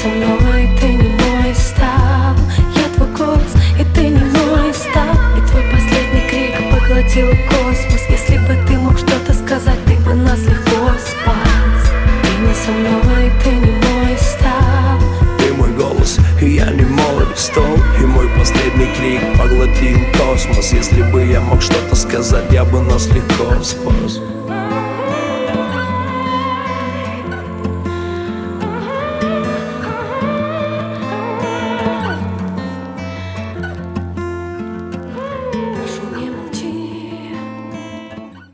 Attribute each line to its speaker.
Speaker 1: со мной, ты не мой стал. Я твой голос, и ты не мой стал. И твой последний крик поглотил космос. Если бы ты мог что-то сказать, ты бы нас легко спас. Ты не со мной, ты не мой стал.
Speaker 2: Ты мой голос, и я не мой стол. И мой последний крик поглотил космос. Если бы я мог что-то сказать, я бы нас легко спас.